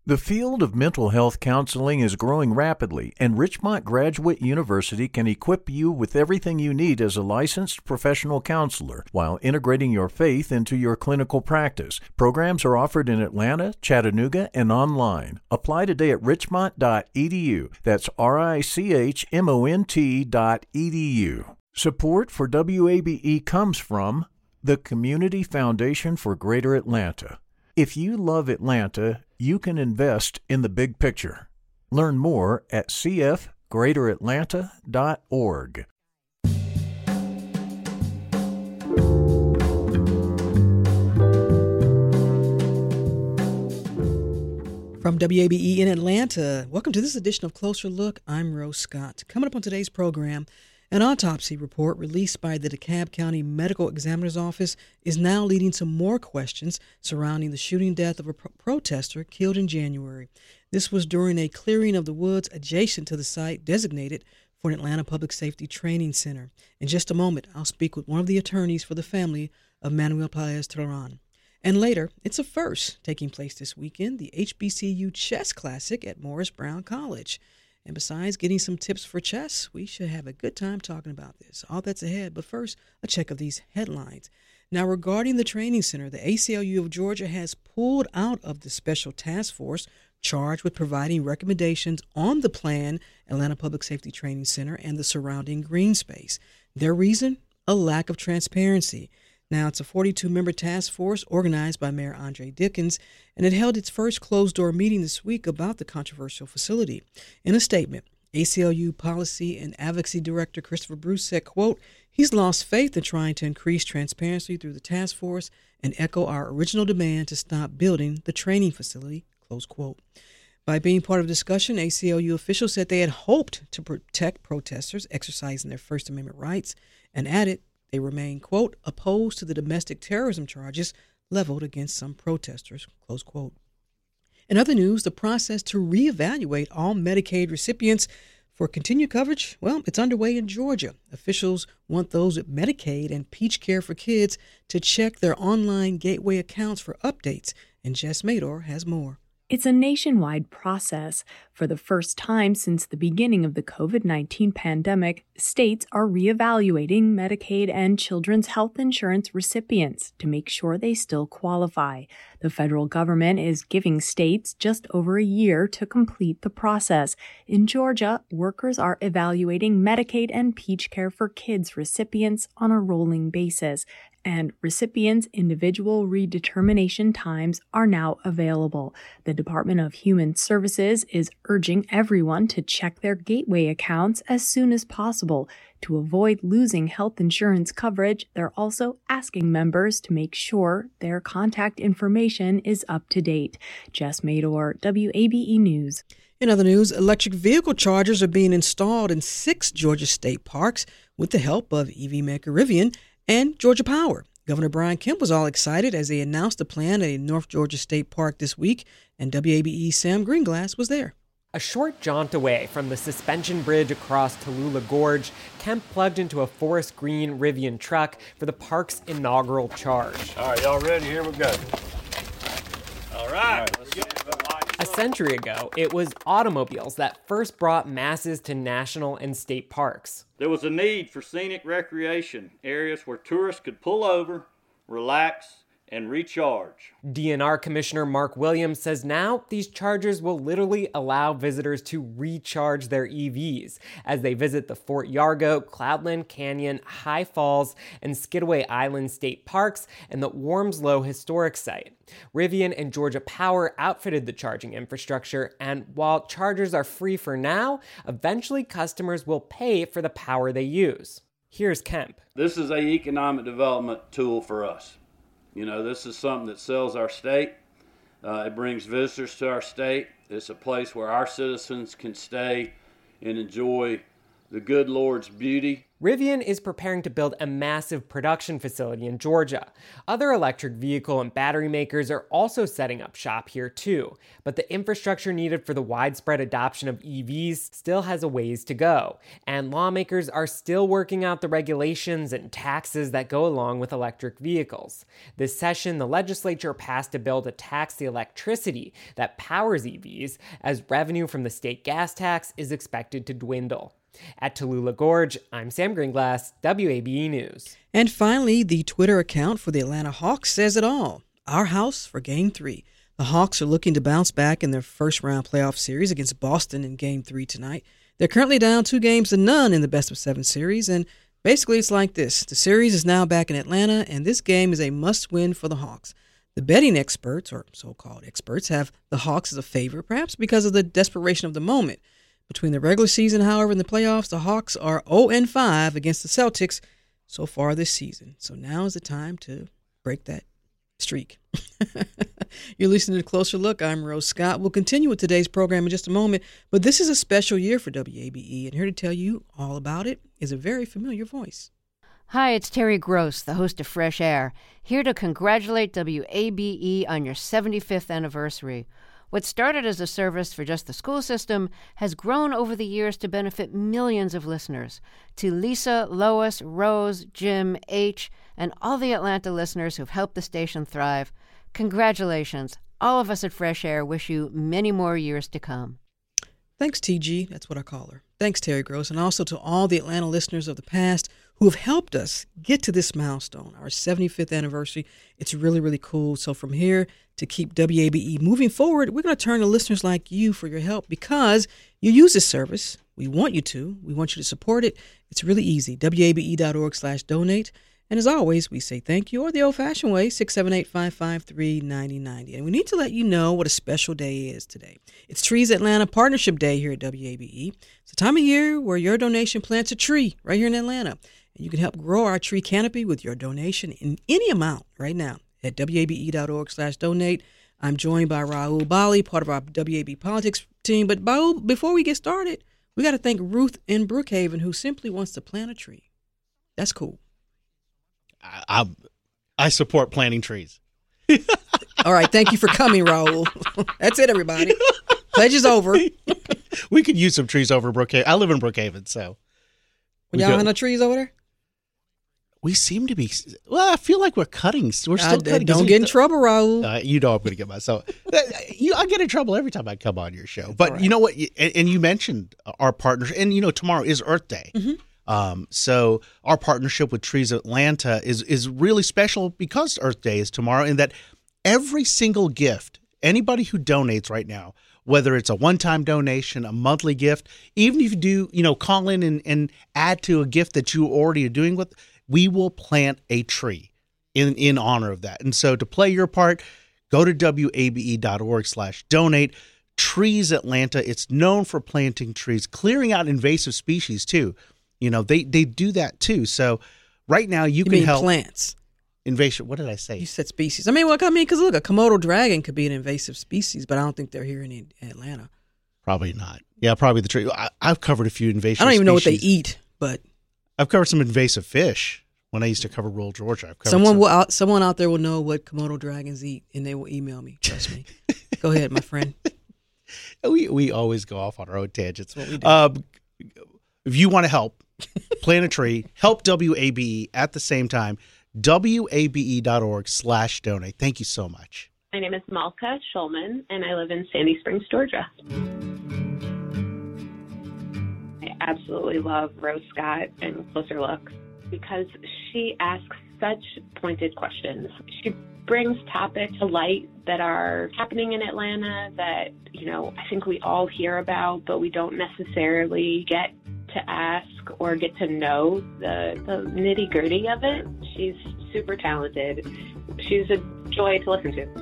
The field of mental health counseling is growing rapidly, and Richmont Graduate University can equip you with everything you need as a licensed professional counselor while integrating your faith into your clinical practice. Programs are offered in Atlanta, Chattanooga, and online. Apply today at richmont.edu. That's richmont.edu. Support for WABE comes from the Community Foundation for Greater Atlanta. If you love Atlanta, you can invest in the big picture. Learn more at cfgreateratlanta.org. From WABE in Atlanta, welcome to this edition of Closer Look. I'm Rose Scott. Coming up on today's program, an autopsy report released by the DeKalb County Medical Examiner's Office is now leading to more questions surrounding the shooting death of a protester killed in January. This was during a clearing of the woods adjacent to the site designated for an Atlanta Public Safety Training Center. In just a moment, I'll speak with one of the attorneys for the family of Manuel Paez-Terán. And later, it's a first taking place this weekend, the HBCU Chess Classic at Morris Brown College. And besides getting some tips for chess, we should have a good time talking about this. All that's ahead, but first, a check of these headlines. Now, regarding the training center, the ACLU of Georgia has pulled out of the special task force charged with providing recommendations on the planned Atlanta Public Safety Training Center and the surrounding green space. Their reason? A lack of transparency. Now, it's a 42-member task force organized by Mayor Andre Dickens, and it held its first closed-door meeting this week about the controversial facility. In a statement, ACLU Policy and Advocacy Director Christopher Bruce said, quote, "He's lost faith in trying to increase transparency through the task force and echo our original demand to stop building the training facility," close quote. By being part of the discussion, ACLU officials said they had hoped to protect protesters exercising their First Amendment rights and added they remain, quote, "opposed to the domestic terrorism charges leveled against some protesters," close quote. In other news, the process to reevaluate all Medicaid recipients for continued coverage, well, it's underway in Georgia. Officials want those with Medicaid and Peach Care for Kids to check their online gateway accounts for updates, and Jess Mador has more. It's a nationwide process. For the first time since the beginning of the COVID-19 pandemic, states are reevaluating Medicaid and children's health insurance recipients to make sure they still qualify. The federal government is giving states just over a year to complete the process. In Georgia, workers are evaluating Medicaid and Peach Care for Kids recipients on a rolling basis, and recipients' individual redetermination times are now available. The Department of Human Services is urging everyone to check their gateway accounts as soon as possible. To avoid losing health insurance coverage, they're also asking members to make sure their contact information is up to date. Jess Mador, WABE News. In other news, electric vehicle chargers are being installed in 6 Georgia state parks with the help of EV maker Rivian and Georgia Power. Governor Brian Kemp was all excited as they announced the plan at a North Georgia State Park this week, and WABE's Sam Greenglass was there. A short jaunt away from the suspension bridge across Tallulah Gorge, Kemp plugged into a forest green Rivian truck for the park's inaugural charge. All right, y'all ready? Here we go. All right, let's get it. A century ago, it was automobiles that first brought masses to national and state parks. There was a need for scenic recreation areas where tourists could pull over, relax, and recharge. DNR Commissioner Mark Williams says now these chargers will literally allow visitors to recharge their EVs as they visit the Fort Yargo, Cloudland Canyon, High Falls, and Skidaway Island state parks and the Wormslow Historic Site. Rivian and Georgia Power outfitted the charging infrastructure, and while chargers are free for now, eventually customers will pay for the power they use. Here's Kemp. This is an economic development tool for us. You know, this is something that sells our state. It brings visitors to our state. It's a place where our citizens can stay and enjoy the good Lord's beauty. Rivian is preparing to build a massive production facility in Georgia. Other electric vehicle and battery makers are also setting up shop here too, but the infrastructure needed for the widespread adoption of EVs still has a ways to go, and lawmakers are still working out the regulations and taxes that go along with electric vehicles. This session, the legislature passed a bill to tax the electricity that powers EVs, as revenue from the state gas tax is expected to dwindle. At Tallulah Gorge, I'm Sam Greenglass, WABE News. And finally, the Twitter account for the Atlanta Hawks says it all. Our house for Game 3. The Hawks are looking to bounce back in their first-round playoff series against Boston in Game 3 tonight. They're currently down 2-0 in the best-of-7 series, and basically it's like this. The series is now back in Atlanta, and this game is a must-win for the Hawks. The betting experts, or so-called experts, have the Hawks as a favorite, perhaps because of the desperation of the moment. Between the regular season, however, and the playoffs, the Hawks are 0-5 against the Celtics so far this season. So now is the time to break that streak. You're listening to Closer Look. I'm Rose Scott. We'll continue with today's program in just a moment, but this is a special year for WABE, and here to tell you all about it is a very familiar voice. Hi, it's Terry Gross, the host of Fresh Air, here to congratulate WABE on your 75th anniversary. What started as a service for just the school system has grown over the years to benefit millions of listeners. To Lisa, Lois, Rose, Jim, H., and all the Atlanta listeners who've helped the station thrive, congratulations. All of us at Fresh Air wish you many more years to come. Thanks, TG. That's what I call her. Thanks, Terry Gross, and also to all the Atlanta listeners of the past who have helped us get to this milestone, our 75th anniversary. It's really, really cool. So from here to keep WABE moving forward, we're going to turn to listeners like you for your help because you use this service. We want you to. We want you to support it. It's really easy. WABE.org/donate. And as always, we say thank you, or the old-fashioned way, 678-553-9090. And we need to let you know what a special day is today. It's Trees Atlanta Partnership Day here at WABE. It's a time of year where your donation plants a tree right here in Atlanta. And you can help grow our tree canopy with your donation in any amount right now at WABE.org/donate. I'm joined by Raul Bali, part of our WABE politics team. But Raul, before we get started, we got to thank Ruth in Brookhaven, who simply wants to plant a tree. That's cool. I support planting trees. All right. Thank you for coming, Raul. That's it, everybody. Pledge is over. We could use some trees over Brookhaven. I live in Brookhaven, so. Y'all have no trees over there? We seem to be. Well, I feel like we're cutting. We're still cutting. Don't get in trouble, Raul. You know I'm going to get myself. I get in trouble every time I come on your show. But right. You know what? And you mentioned our partners. And, tomorrow is Earth Day. Mm-hmm. So our partnership with Trees Atlanta is really special because Earth Day is tomorrow, in that every single gift, anybody who donates right now, whether it's a one-time donation, a monthly gift, even if you do, call in and add to a gift that you already are doing with, we will plant a tree in honor of that. And so to play your part, go to WABE.org/donate. Trees Atlanta, it's known for planting trees, clearing out invasive species too. They do that too. So right now you can help. Plants. Invasive. What did I say? You said species. Because look, a Komodo dragon could be an invasive species, but I don't think they're here in Atlanta. Probably not. Yeah, probably the tree. I've covered a few invasive species. I don't even know what they eat, but. I've covered some invasive fish when I used to cover rural Georgia. Someone out there will know what Komodo dragons eat, and they will email me. Trust me. Go ahead, my friend. We always go off on our own tangents. That's what we do. If you want to help plant a tree, help WABE at the same time, WABE.org/donate. Thank you so much. My name is Malka Schulman, and I live in Sandy Springs, Georgia. I absolutely love Rose Scott and Closer Look because she asks such pointed questions. She brings topics to light that are happening in Atlanta that, I think we all hear about, but we don't necessarily get to ask or get to know the nitty-gritty of it. She's super talented. She's a joy to listen to.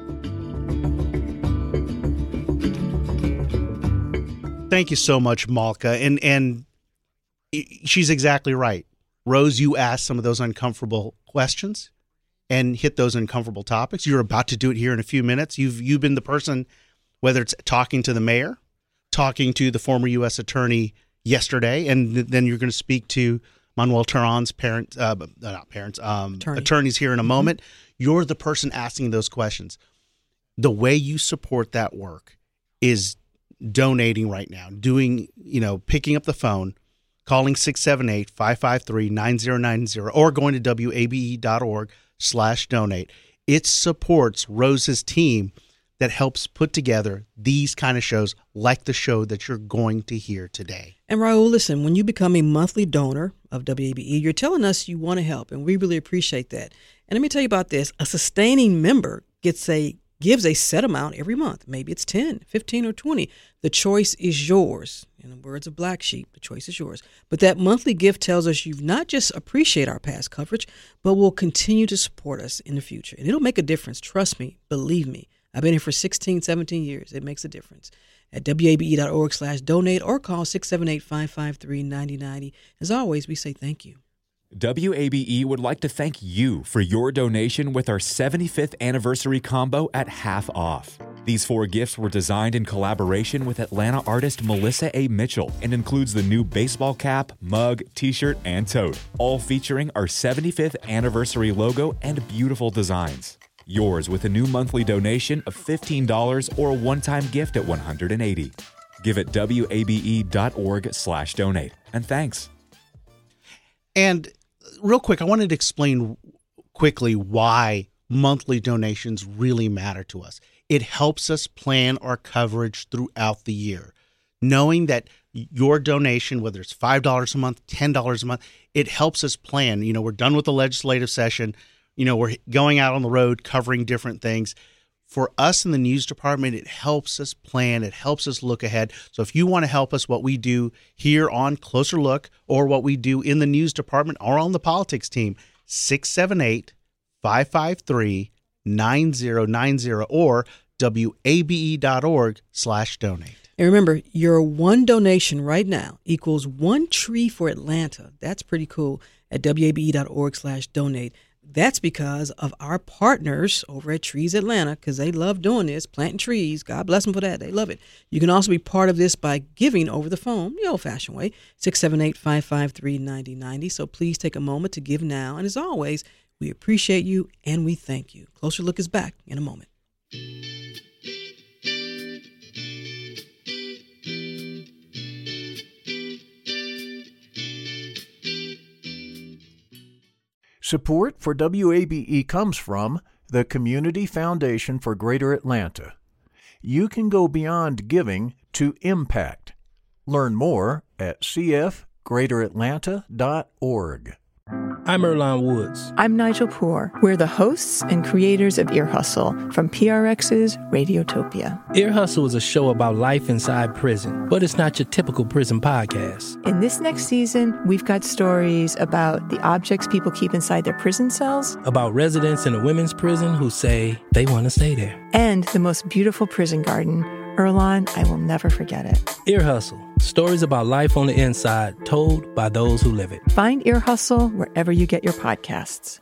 Thank you so much, Malka. And she's exactly right. Rose, you asked some of those uncomfortable questions and hit those uncomfortable topics. You're about to do it here in a few minutes. You've been the person, whether it's talking to the mayor, talking to the former U.S. attorney yesterday, and then you're going to speak to Manuel Terran's attorneys here in a moment. You're the person asking those questions. The way you support that work is donating right now, picking up the phone, calling 678-553-9090, or going to wabe.org/donate. It supports Rose's team that helps put together these kind of shows like the show that you're going to hear today. And Raul, listen, when you become a monthly donor of WABE, you're telling us you want to help, and we really appreciate that. And let me tell you about this. A sustaining member gives a set amount every month. Maybe it's 10, 15, or 20. The choice is yours. In the words of Black Sheep, the choice is yours. But that monthly gift tells us you not just appreciate our past coverage, but will continue to support us in the future. And it'll make a difference. Trust me. Believe me. I've been here for 16, 17 years. It makes a difference. At wabe.org/donate or call 678-553-9090. As always, we say thank you. WABE would like to thank you for your donation with our 75th anniversary combo at half off. These 4 gifts were designed in collaboration with Atlanta artist Melissa A. Mitchell and includes the new baseball cap, mug, t-shirt, and tote, all featuring our 75th anniversary logo and beautiful designs. Yours with a new monthly donation of $15 or a one-time gift at $180. Give at wabe.org/donate. And thanks. And real quick, I wanted to explain quickly why monthly donations really matter to us. It helps us plan our coverage throughout the year. Knowing that your donation, whether it's $5 a month, $10 a month, it helps us plan. We're done with the legislative session. We're going out on the road covering different things. For us in the news department, it helps us plan. It helps us look ahead. So if you want to help us, what we do here on Closer Look or what we do in the news department or on the politics team, 678-553-9090 or wabe.org/donate. And remember, your one donation right now equals 1 tree for Atlanta. That's pretty cool at wabe.org/donate. That's because of our partners over at Trees Atlanta, because they love doing this, planting trees. God bless them for that. They love it. You can also be part of this by giving over the phone, the old-fashioned way, 678-553-9090. So please take a moment to give now. And as always, we appreciate you and we thank you. Closer Look is back in a moment. Support for WABE comes from the Community Foundation for Greater Atlanta. You can go beyond giving to impact. Learn more at cfgreateratlanta.org. I'm Earlonne Woods. I'm Nigel Poor. We're the hosts and creators of Ear Hustle from PRX's Radiotopia. Ear Hustle is a show about life inside prison, but it's not your typical prison podcast. In this next season, we've got stories about the objects people keep inside their prison cells, about residents in a women's prison who say they want to stay there, and the most beautiful prison garden. Earlonne, I will never forget it. Ear Hustle. Stories about life on the inside, told by those who live it. Find Ear Hustle wherever you get your podcasts.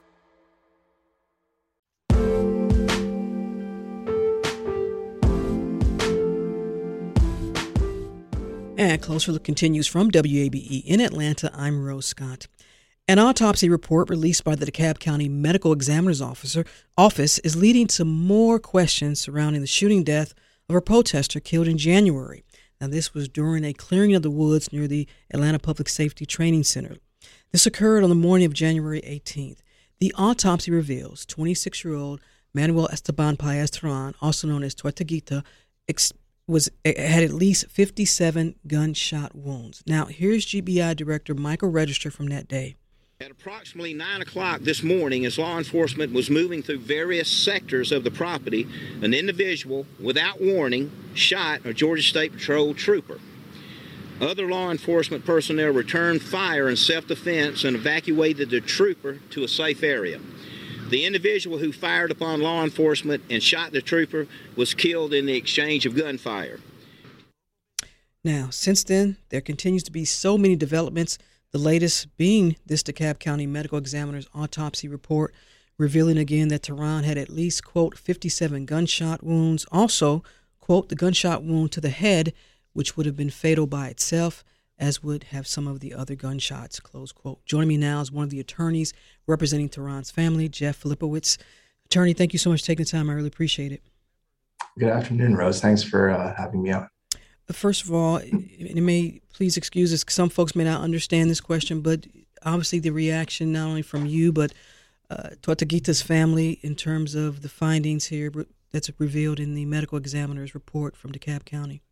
And Closer Look continues from WABE in Atlanta. I'm Rose Scott. An autopsy report released by the DeKalb County Medical Examiner's Office is leading to more questions surrounding the shooting death of a protester killed in January. Now, this was during a clearing of the woods near the Atlanta Public Safety Training Center. This occurred on the morning of January 18th. The autopsy reveals 26-year-old Manuel Esteban Paez-Terran, also known as Tortuguita, had at least 57 gunshot wounds. Now, here's GBI Director Michael Register from that day. At approximately 9 o'clock this morning, as law enforcement was moving through various sectors of the property, an individual, without warning, shot a Georgia State Patrol trooper. Other law enforcement personnel returned fire in self-defense and evacuated the trooper to a safe area. The individual who fired upon law enforcement and shot the trooper was killed in the exchange of gunfire. Now, since then, there continues to be so many developments. The latest being this DeKalb County Medical Examiner's autopsy report revealing again that Terran had at least, quote, 57 gunshot wounds. Also, quote, the gunshot wound to the head, which would have been fatal by itself. as would have some of the other gunshots, close quote. Joining me now is one of the attorneys representing Tehran's family, Jeff Filipowicz. Attorney, thank you so much for taking the time. I really appreciate it. Good afternoon, Rose. Thanks for having me on. First of all, it may please excuse us, some folks may not understand this question, but obviously the reaction not only from you, but Tortuguita's family in terms of the findings here that's revealed in the medical examiner's report from DeKalb County.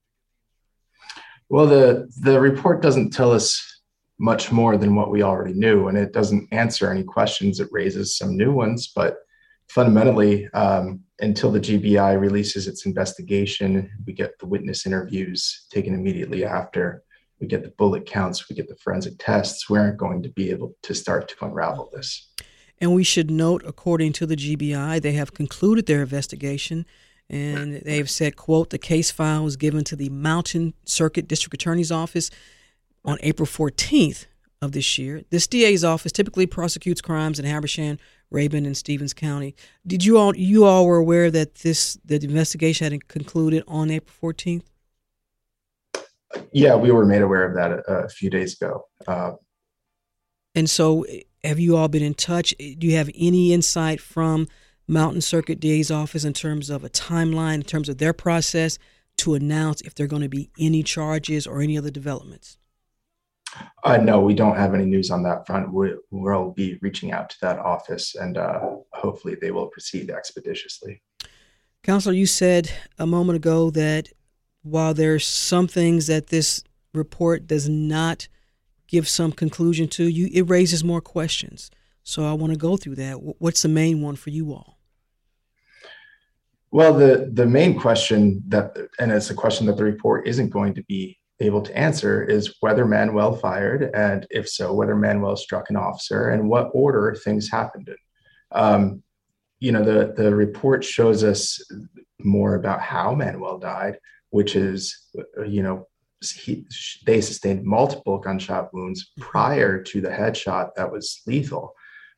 Well, the report doesn't tell us much more than what we already knew, and it doesn't answer any questions. It raises some new ones, but fundamentally, until the GBI releases its investigation, we get the witness interviews taken immediately after, we get the bullet counts, we get the forensic tests, we aren't going to be able to start to unravel this. And we should note, according to the GBI, they have concluded their investigation, and they have said, quote, the case file was given to the Mountain Circuit District Attorney's Office on April 14th of this year. This DA's office typically prosecutes crimes in Habersham, Rabun, and Stevens County. Did you all were aware that the investigation had concluded on April 14th? Yeah, we were made aware of that a few days ago. And so have you all been in touch? Do you have any insight from Mountain Circuit DA's office in terms of a timeline, in terms of their process to announce if there are going to be any charges or any other developments? No, we don't have any news on that front. We'll be reaching out to that office, and hopefully they will proceed expeditiously. Counselor, you said a moment ago that while there's some things that this report does not give some conclusion to, it raises more questions. So I want to go through that. What's the main one for you all? Well, the main question and it's a question that the report isn't going to be able to answer, is whether Manuel fired, and if so, whether Manuel struck an officer and what order things happened in. The report shows us more about how Manuel died, which is, they sustained multiple gunshot wounds prior to the headshot that was lethal.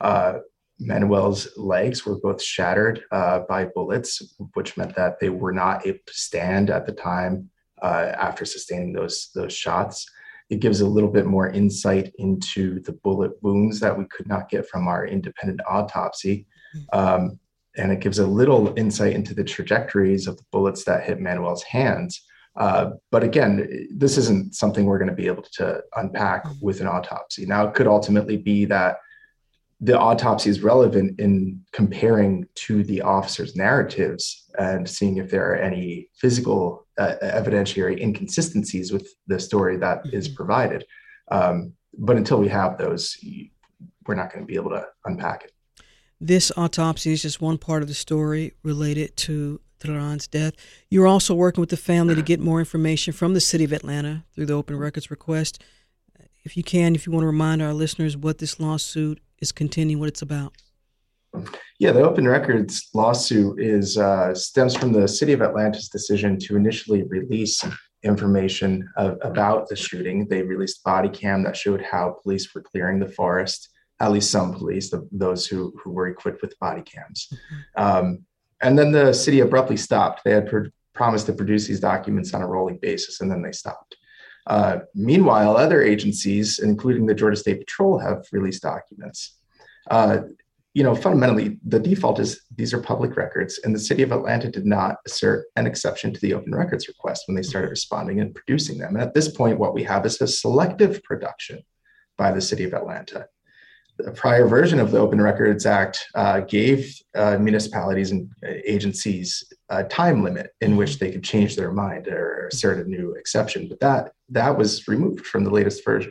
Manuel's legs were both shattered by bullets, which meant that they were not able to stand at the time after sustaining those shots. It gives a little bit more insight into the bullet wounds that we could not get from our independent autopsy. And it gives a little insight into the trajectories of the bullets that hit Manuel's hands. But again, this isn't something we're going to be able to unpack with an autopsy. Now, it could ultimately be that the autopsy is relevant in comparing to the officer's narratives and seeing if there are any physical evidentiary inconsistencies with the story that is provided. But until we have those, we're not going to be able to unpack it. This autopsy is just one part of the story related to Tehran's death. You're also working with the family to get more information from the city of Atlanta through the open records request. If you want to remind our listeners what this lawsuit is contending, what it's about. Yeah, the open records lawsuit stems from the city of Atlanta's decision to initially release information about the shooting. They released body cam that showed how police were clearing the forest, at least some police, those who were equipped with body cams. And then the city abruptly stopped. They had promised to produce these documents on a rolling basis, and then they stopped. Meanwhile, other agencies, including the Georgia State Patrol, have released documents. Fundamentally, the default is these are public records, and the city of Atlanta did not assert an exception to the open records request when they started responding and producing them. And at this point, what we have is a selective production by the city of Atlanta. The prior version of the Open Records Act gave municipalities and agencies a time limit in which they could change their mind or assert a new exception, but that was removed from the latest version.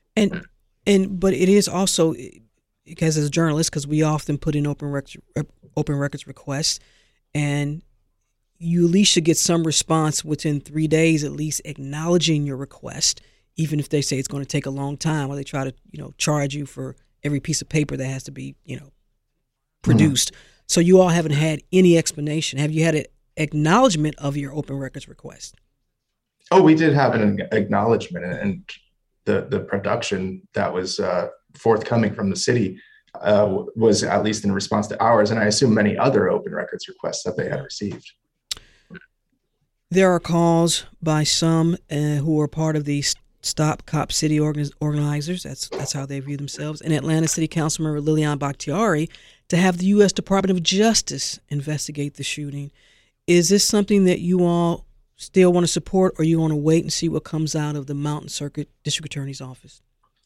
But it is also, because as a journalist, because we often put in open records requests, and you at least should get some response within 3 days, at least acknowledging your request, even if they say it's going to take a long time, or they try to charge you for every piece of paper that has to be, produced. So you all haven't had any explanation. Have you had an acknowledgement of your open records request? Oh, we did have an acknowledgement, and the production that was forthcoming from the city was at least in response to ours, and I assume many other open records requests that they had received. There are calls by some who are part of the Stop Cop City organizers, that's how they view themselves, and Atlanta City Councilmember Lilian Bakhtiari to have the U.S. Department of Justice investigate the shooting. Is this something that you all still want to support, or you want to wait and see what comes out of the Mountain Circuit District Attorney's Office?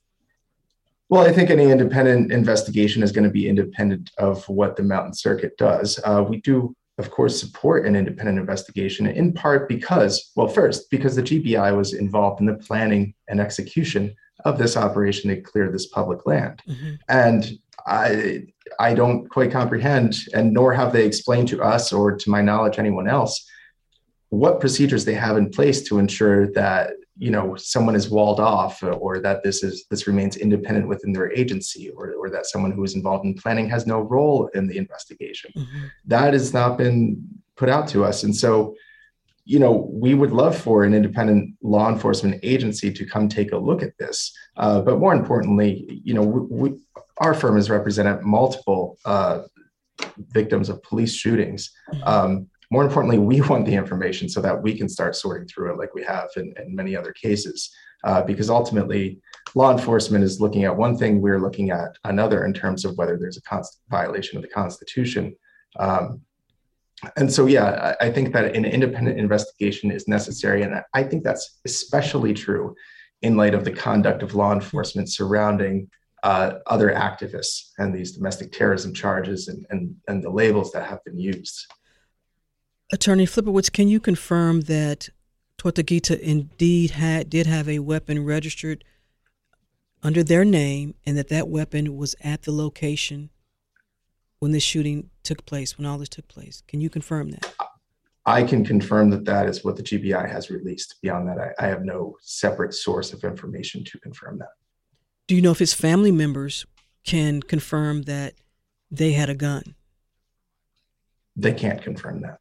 Well, I think any independent investigation is going to be independent of what the Mountain Circuit does. We do, of course, support an independent investigation, in part because, well, first, because the GBI was involved in the planning and execution of this operation to clear this public land. Mm-hmm. And I don't quite comprehend, and nor have they explained to us or to my knowledge anyone else, what procedures they have in place to ensure that, you know, someone is walled off, or that this remains independent within their agency, or that someone who is involved in planning has no role in the investigation. Mm-hmm. That has not been put out to us. And so, you know, we would love for an independent law enforcement agency to come take a look at this. But more importantly, you know, our firm has represented multiple victims of police shootings. Mm-hmm. More importantly, we want the information so that we can start sorting through it like we have in many other cases. Because ultimately, law enforcement is looking at one thing, we're looking at another in terms of whether there's a violation of the Constitution. And so, yeah, I think that an independent investigation is necessary. And I think that's especially true in light of the conduct of law enforcement surrounding other activists and these domestic terrorism charges and the labels that have been used. Attorney Flipowitz, can you confirm that Tortuguita indeed did have a weapon registered under their name, and that weapon was at the location when this shooting took place, when all this took place? Can you confirm that? I can confirm that is what the GBI has released. Beyond that, I have no separate source of information to confirm that. Do you know if his family members can confirm that they had a gun? They can't confirm that.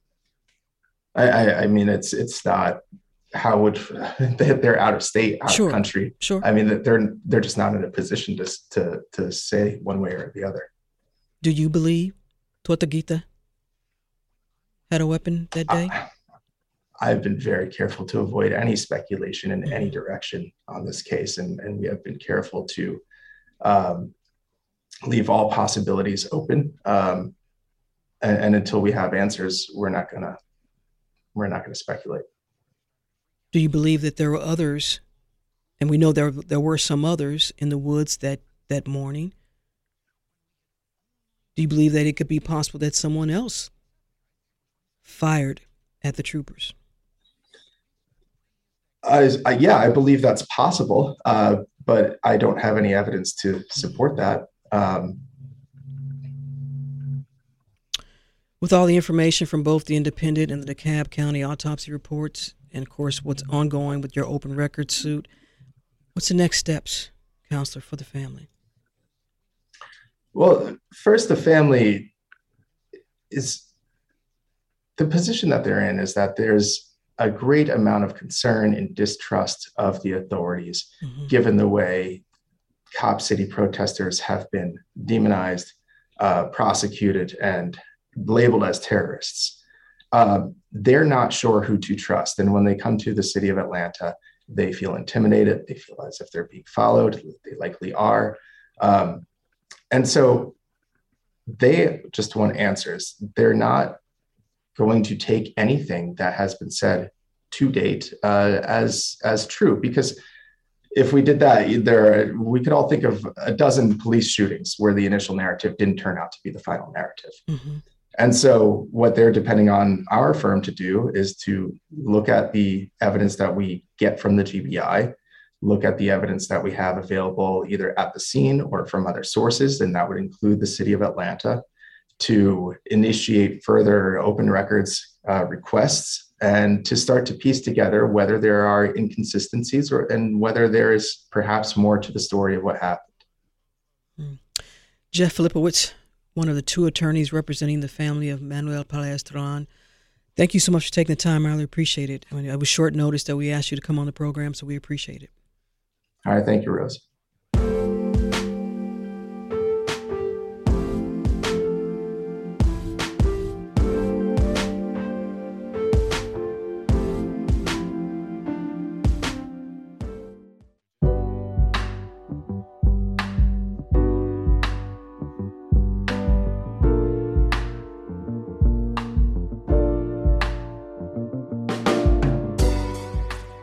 I mean, it's not how would they're out of state, out of country. Sure. I mean, they're just not in a position to say one way or the other. Do you believe Tortuguita had a weapon that day? I've been very careful to avoid any speculation in any direction on this case, and we have been careful to leave all possibilities open. And until we have answers, we're not gonna speculate. Do you believe that there were others, and we know there were some others in the woods that morning? Do you believe that it could be possible that someone else fired at the troopers? Yeah, I believe that's possible, but I don't have any evidence to support that. With all the information from both the Independent and the DeKalb County autopsy reports, and of course what's ongoing with your open records suit, what's the next steps, Counselor, for the family? Well, first, the family is, the position that they're in is that there's a great amount of concern and distrust of the authorities, mm-hmm. given the way Cop City protesters have been demonized, prosecuted, and labeled as terrorists. They're not sure who to trust. And when they come to the city of Atlanta, they feel intimidated. They feel as if they're being followed. They likely are. And so they just want answers. They're not going to take anything that has been said to date as true, because if we did that, we could all think of a dozen police shootings where the initial narrative didn't turn out to be the final narrative. Mm-hmm. And so what they're depending on our firm to do is to look at the evidence that we get from the GBI, look at the evidence that we have available either at the scene or from other sources, and that would include the city of Atlanta, to initiate further open records requests and to start to piece together whether there are inconsistencies and whether there is perhaps more to the story of what happened. Jeff Filipowicz, one of the two attorneys representing the family of Manuel Palestron. Thank you so much for taking the time. I really appreciate it. I mean, it was short notice that we asked you to come on the program, so we appreciate it. All right. Thank you, Rose.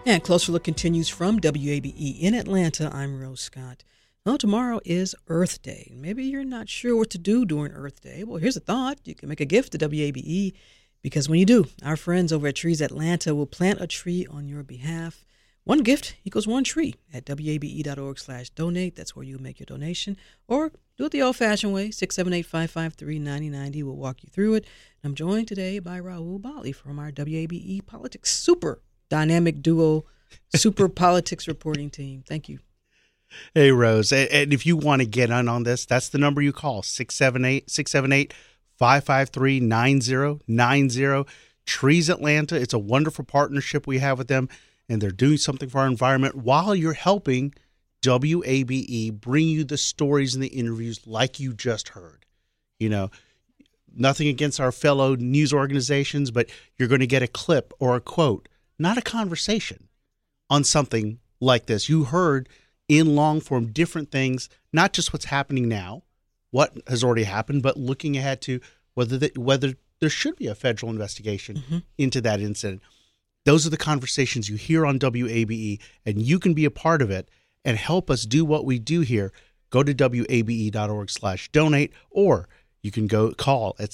And Closer Look continues from WABE in Atlanta. I'm Rose Scott. Well, tomorrow is Earth Day. Maybe you're not sure what to do during Earth Day. Well, here's a thought. You can make a gift to WABE, because when you do, our friends over at Trees Atlanta will plant a tree on your behalf. One gift equals one tree at wabe.org/donate. That's where you make your donation. Or do it the old-fashioned way, 678-553-9090. We'll walk you through it. I'm joined today by Raul Bali from our WABE Politics Super Dynamic Duo Super Politics Reporting Team. Thank you. Hey, Rose. And if you want to get on this, that's the number you call, 678-553-9090. Trees Atlanta. It's a wonderful partnership we have with them, and they're doing something for our environment while you're helping WABE bring you the stories and the interviews like you just heard. You know, nothing against our fellow news organizations, but you're going to get a clip or a quote, not a conversation, on something like this. You heard in long form different things, not just what's happening now, what has already happened, but looking ahead to whether there should be a federal investigation into that incident. Those are the conversations you hear on WABE, and you can be a part of it and help us do what we do here. Go to wabe.org/donate, or you can go call at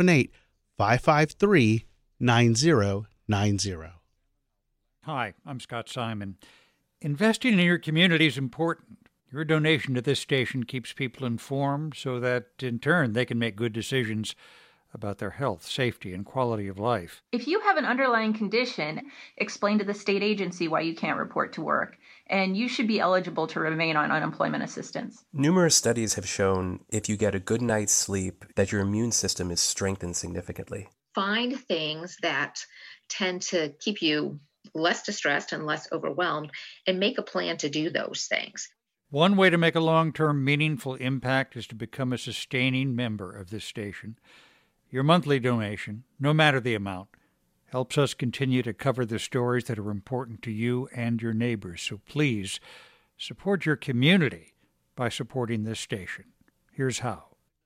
678-553-9090. Hi, I'm Scott Simon. Investing in your community is important. Your donation to this station keeps people informed so that, in turn, they can make good decisions about their health, safety, and quality of life. If you have an underlying condition, explain to the state agency why you can't report to work, and you should be eligible to remain on unemployment assistance. Numerous studies have shown if you get a good night's sleep, that your immune system is strengthened significantly. Find things that tend to keep you less distressed and less overwhelmed, and make a plan to do those things. One way to make a long-term meaningful impact is to become a sustaining member of this station. Your monthly donation, no matter the amount, helps us continue to cover the stories that are important to you and your neighbors. So please support your community by supporting this station. Here's how.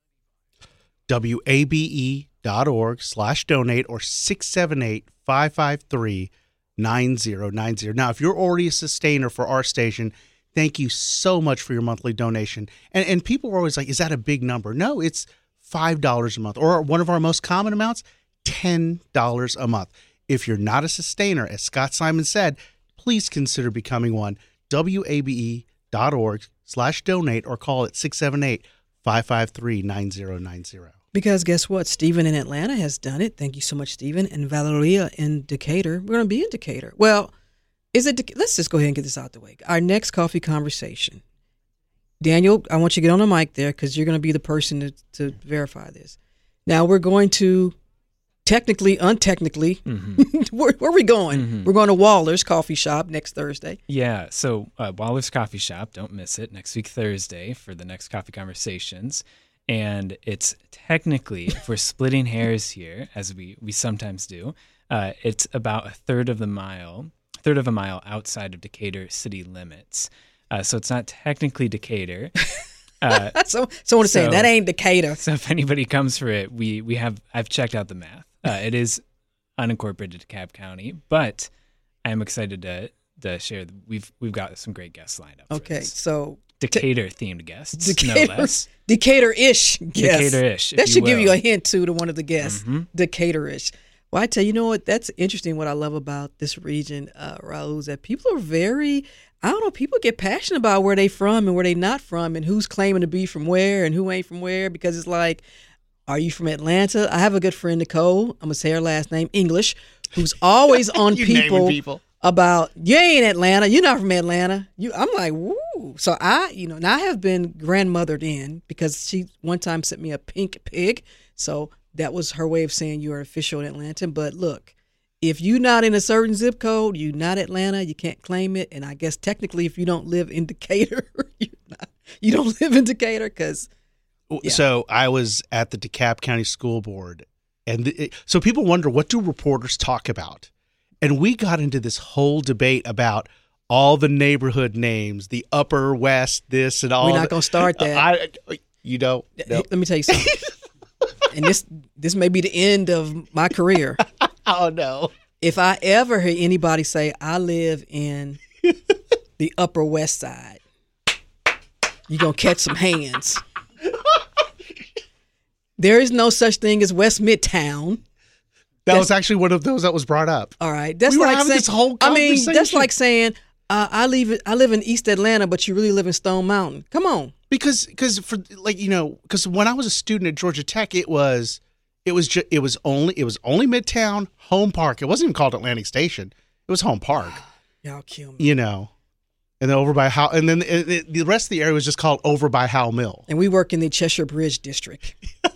wabe.org/donate or 678-553-9090. Now, if you're already a sustainer for our station, thank you so much for your monthly donation. And people are always like, is that a big number? No, it's $5 a month, or one of our most common amounts, $10 a month. If you're not a sustainer, as Scott Simon said, please consider becoming one. wabe.org/donate or call at 678-553-9090. Because guess what? Stephen in Atlanta has done it. Thank you so much, Stephen. And Valeria in Decatur. We're going to be in Decatur. Well, let's just go ahead and get this out the way. Our next coffee conversation. Daniel, I want you to get on the mic there because you're going to be the person to verify this. Now, we're going to untechnically, where are we going? We're going to Waller's Coffee Shop next Thursday. Yeah, so Waller's Coffee Shop, don't miss it, next week Thursday for the next Coffee Conversations. And it's technically, if we're splitting hairs here, as we sometimes do, it's about a third of a mile outside of Decatur city limits. So it's not technically Decatur. Someone is saying that ain't Decatur. So if anybody comes for it, I've checked out the math. It is unincorporated DeKalb County, but I'm excited to share. We've got some great guests lined up. Okay, so Decatur-themed guests, no less. Decatur-ish guests. Decatur-ish. That should give you a hint, too, to one of the guests. Decatur-ish. Well, I tell you know what? That's interesting. What I love about this region, Raul, is that people are people get passionate about where they from and where they not from and who's claiming to be from where and who ain't from where, because it's like, are you from Atlanta? I have a good friend, Nicole, I'm going to say her last name, English, who's always on people about, you ain't Atlanta, you're not from Atlanta. I'm like, woo. So now I have been grandmothered in because she one time sent me a pink pig. So that was her way of saying you're an official in Atlanta. But look, if you're not in a certain zip code, you're not Atlanta, you can't claim it. And I guess technically if you don't live in Decatur, you don't live in Decatur because... Yeah. So I was at the DeKalb County School Board, and so people wonder, what do reporters talk about? And we got into this whole debate about all the neighborhood names, the Upper West, this and all. We're not going to start that. No. Let me tell you something. And this may be the end of my career. Oh, no. If I ever hear anybody say, I live in the Upper West Side, you're going to catch some hands. There is no such thing as West Midtown. That was actually one of those that was brought up. All right. That's we were like having saying, this whole I conversation. mean, that's like saying, I live in East Atlanta, but you really live in Stone Mountain. Come on. Because when I was a student at Georgia Tech, it was only Midtown, Home Park. It wasn't even called Atlantic Station. It was Home Park. Y'all kill me. You know, and then over by Howell, and then the rest of the area was just called over by Howell Mill. And we work in the Cheshire Bridge district.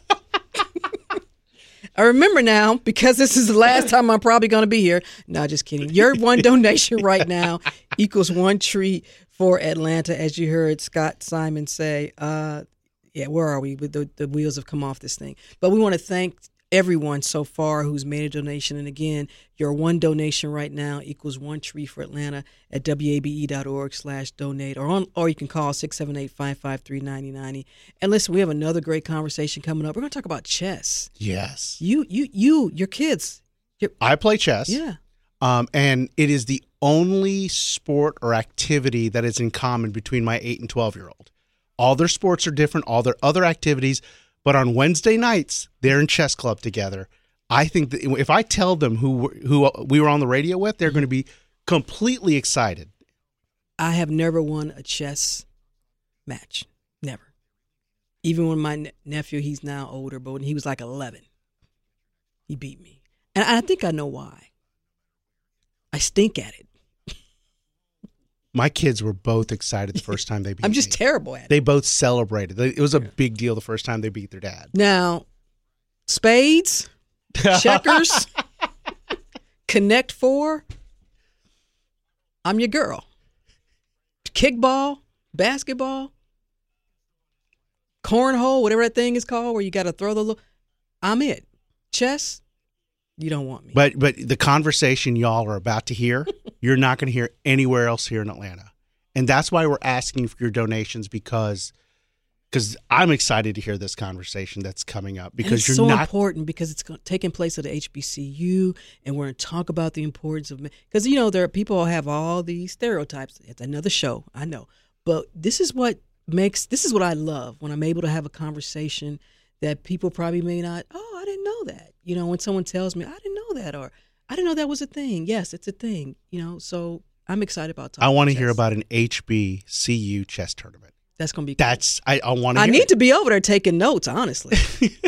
I remember now, because this is the last time I'm probably going to be here. No, just kidding. Your one donation right now equals one tree for Atlanta, as you heard Scott Simon say. Where are we? The wheels have come off this thing. But we want to thank everyone so far who's made a donation. And again, your one donation right now equals one tree for Atlanta at wabe.org/donate, or you can call 678-553-9090. And listen, we have another great conversation coming up. We're going to talk about chess. Yes. Your kids. I play chess. Yeah. And it is the only sport or activity that is in common between my 8 and 12-year-old. All their sports are different, all their other activities, but on Wednesday nights, they're in chess club together. I think that if I tell them who we were on the radio with, they're going to be completely excited. I have never won a chess match. Never. Even when my nephew, he's now older, but when he was like 11, he beat me. And I think I know why. I stink at it. My kids were both excited the first time they beat me. I'm just terrible at it. They both celebrated. It was a big deal the first time they beat their dad. Now, spades, checkers, Connect Four, I'm your girl. Kickball, basketball, cornhole, whatever that thing is called, where you got to throw the little, I'm it. Chess, you don't want me. But the conversation y'all are about to hear, you're not going to hear anywhere else here in Atlanta. And that's why we're asking for your donations, because I'm excited to hear this conversation that's coming up. Because and it's so important because it's taking place at the HBCU, and we're going to talk about the importance of, because there are people who have all these stereotypes. It's another show, I know, but this is what I love when I'm able to have a conversation that people probably may not. Oh, I didn't know that. When someone tells me, I didn't know that, or I didn't know that was a thing. Yes, it's a thing. So I'm excited about talking. I want to chess. hear about an HBCU chess tournament. That's going to be cool. I want to. I need to be over there taking notes, honestly.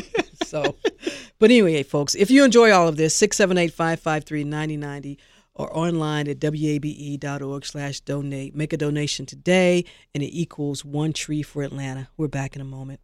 But anyway, folks, if you enjoy all of this, 678-553-9090 or online at wabe.org/donate. Make a donation today, and it equals one tree for Atlanta. We're back in a moment.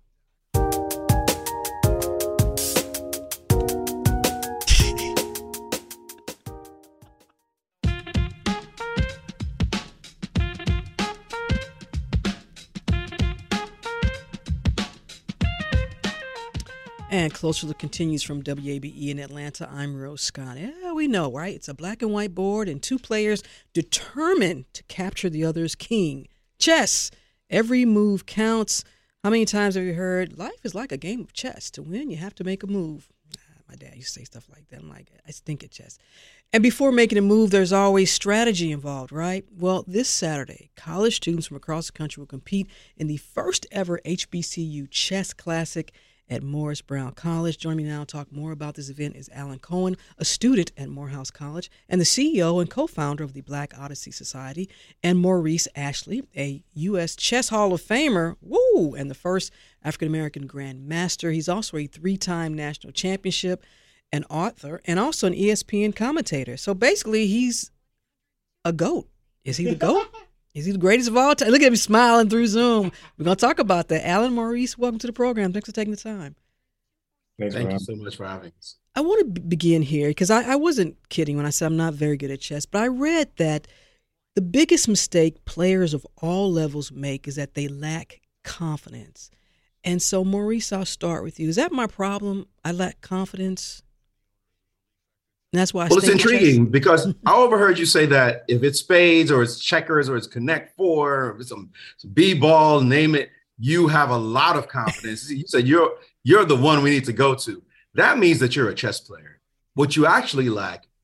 And Closer Look continues from WABE in Atlanta. I'm Rose Scott. Yeah, we know, right? It's a black and white board and two players determined to capture the other's king. Chess. Every move counts. How many times have you heard, life is like a game of chess. To win, you have to make a move. My dad used to say stuff like that. I'm like, I stink at chess. And before making a move, there's always strategy involved, right? Well, this Saturday, college students from across the country will compete in the first ever HBCU Chess Classic at Morris Brown College. Joining me now to talk more about this event is Alan Cohen, a student at Morehouse College and the CEO and co-founder of the Black Odyssey Society, and Maurice Ashley, a U.S. Chess Hall of Famer, and the first African-American Grand Master. He's also a 3-time national championship, an author, and also an ESPN commentator. So basically, he's a GOAT. Is he the GOAT? Is he the greatest of all time? Look at him smiling through Zoom. We're going to talk about that. Alan, Maurice, welcome to the program. Thanks for taking the time. Thank you so much for having us. I want to begin here because I wasn't kidding when I said I'm not very good at chess, but I read that the biggest mistake players of all levels make is that they lack confidence. And so, Maurice, I'll start with you. Is that my problem? I lack confidence? And that's why it's intriguing because I overheard you say that if it's spades or it's checkers or it's Connect Four or it's some b-ball, name it, you have a lot of confidence. You said you're the one we need to go to. That means that you're a chess player. What you actually lack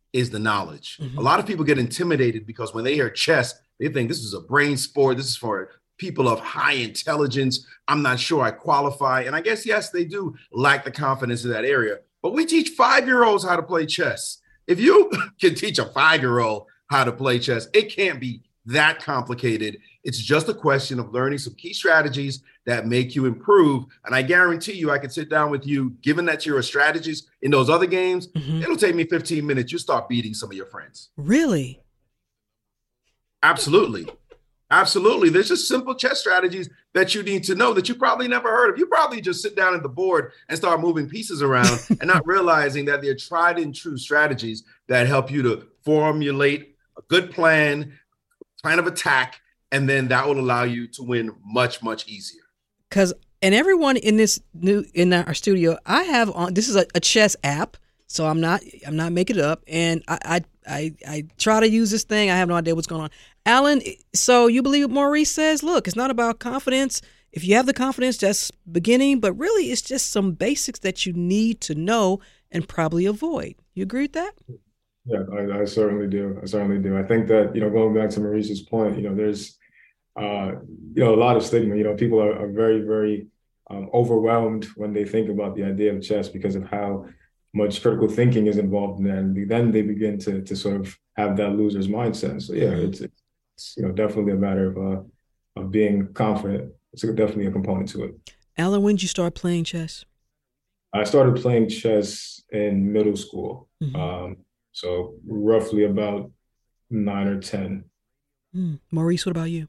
is the knowledge. A lot of people get intimidated because when they hear chess, they think this is a brain sport. This is for people of high intelligence. I'm not sure I qualify. And I guess, yes, they do lack the confidence in that area. But we teach 5-year-olds how to play chess. If you can teach a 5-year-old how to play chess, it can't be that complicated. It's just a question of learning some key strategies that make you improve. And I guarantee you, I can sit down with you, given that you're a strategist in those other games, it'll take me 15 minutes. You start beating some of your friends. Really? Absolutely. Absolutely. There's just simple chess strategies that you need to know that you probably never heard of. You probably just sit down at the board and start moving pieces around and not realizing that they're tried and true strategies that help you to formulate a good plan of attack, and then that will allow you to win much, much easier. And everyone in our studio, I have on, this is a chess app, so I'm not making it up, and I try to use this thing. I have no idea what's going on. Alan, so you believe what Maurice says? Look, it's not about confidence. If you have the confidence, that's beginning, but really it's just some basics that you need to know and probably avoid. You agree with that? Yeah, I certainly do. I think that, going back to Maurice's point, there's, a lot of stigma. People are very, very overwhelmed when they think about the idea of chess because of how much critical thinking is involved in that. And then they begin to sort of have that loser's mindset. So, yeah, it's definitely a matter of being confident. It's definitely a component to it. Alan, when did you start playing chess? I started playing chess in middle school. So roughly about 9 or 10. Maurice, what about you?